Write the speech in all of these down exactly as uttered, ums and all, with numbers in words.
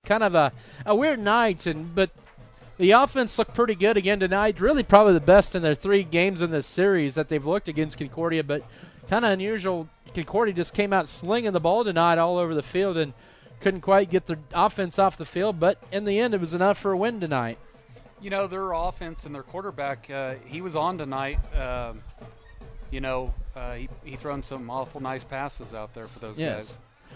kind of a, a weird night, and but the offense looked pretty good again tonight. Really probably the best in their three games in this series that they've looked against Concordia, but kind of unusual. Concordia just came out slinging the ball tonight all over the field and couldn't quite get their offense off the field, but in the end it was enough for a win tonight. You know, their offense and their quarterback, uh, he was on tonight. Uh, you know, uh, he, he thrown some awful nice passes out there for those yes. guys.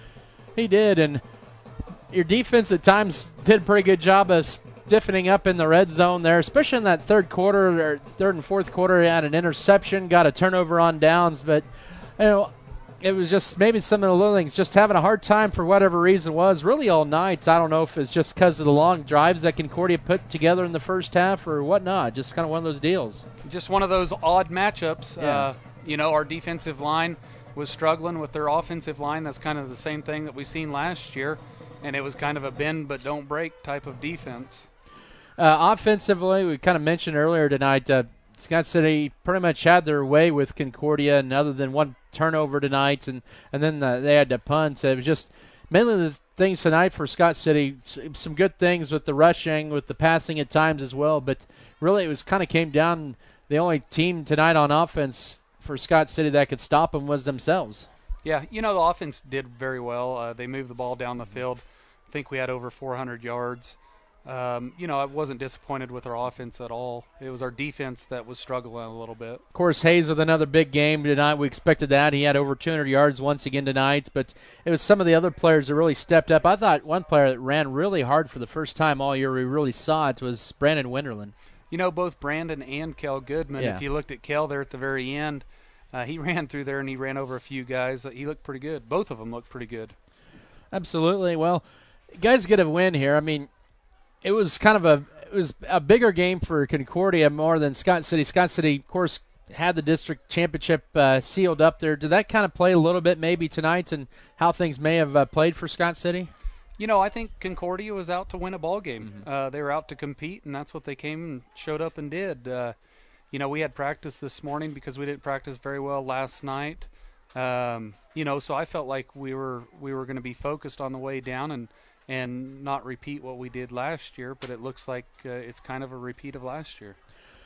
He did, and your defense at times did a pretty good job of stiffening up in the red zone there, especially in that third quarter, or third and fourth quarter. He had an interception, got a turnover on downs, but, you know, it was just maybe some of the little things, just having a hard time for whatever reason was, really all night. I don't know if it's just because of the long drives that Concordia put together in the first half or whatnot. Just kind of one of those deals. Just one of those odd matchups. Yeah. Uh, you know, our defensive line was struggling with their offensive line. That's kind of the same thing that we seen last year, and it was kind of a bend but don't break type of defense. Uh, offensively, we kind of mentioned earlier tonight, uh, Scott City pretty much had their way with Concordia, and other than one turnover tonight, and, and then uh, they had to punt. It was just mainly the things tonight for Scott City, some good things with the rushing, with the passing at times as well, but really it was kind of came down, the only team tonight on offense for Scott City that could stop them was themselves. Yeah, you know, the offense did very well. Uh, they moved the ball down the field. I think we had over four hundred yards. Um, you know, I wasn't disappointed with our offense at all. It was our defense that was struggling a little bit. Of course, Hayes with another big game tonight. We expected that. He had over two hundred yards once again tonight, but it was some of the other players that really stepped up. I thought one player that ran really hard for the first time all year, we really saw it, was Brandon Winterland. You know, both Brandon and Kel Goodman, yeah. if you looked at Kel there at the very end, uh, he ran through there and he ran over a few guys. He looked pretty good. Both of them looked pretty good. Absolutely. Well, guys get a win here. I mean, it was kind of a it was a bigger game for Concordia more than Scott City. Scott City, of course, had the district championship uh, sealed up there. Did that kind of play a little bit maybe tonight and how things may have uh, played for Scott City? You know, I think Concordia was out to win a ball game. Mm-hmm. Uh, they were out to compete, and that's what they came and showed up and did. Uh, you know, we had practice this morning because we didn't practice very well last night. Um, you know, so I felt like we were we were going to be focused on the way down and and not repeat what we did last year, but it looks like uh, it's kind of a repeat of last year.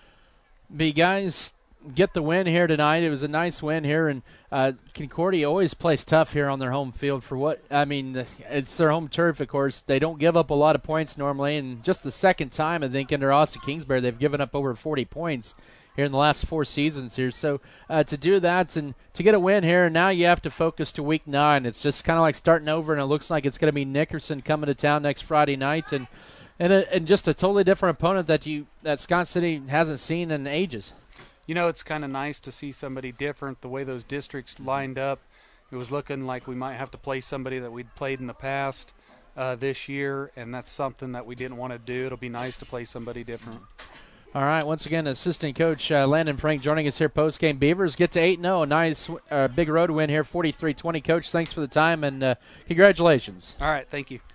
The guys get the win here tonight. It was a nice win here, and uh, Concordia always plays tough here on their home field for what, I mean, it's their home turf, of course. They don't give up a lot of points normally, and just the second time, I think, under Austin Kingsbury, they've given up over forty points here in the last four seasons here. So uh, to do that and to get a win here, now you have to focus to week nine. It's just kind of like starting over, and it looks like it's going to be Nickerson coming to town next Friday night, and and, a, and just a totally different opponent that you that Scott City hasn't seen in ages. You know, it's kind of nice to see somebody different. The way those districts lined up, it was looking like we might have to play somebody that we'd played in the past uh, this year, and that's something that we didn't want to do. It'll be nice to play somebody different. All right, once again, assistant coach uh, Landon Frank joining us here post-game. Beavers get to eight and oh. Nice uh, big road win here, forty-three twenty. Coach, thanks for the time, and uh, congratulations. All right, thank you.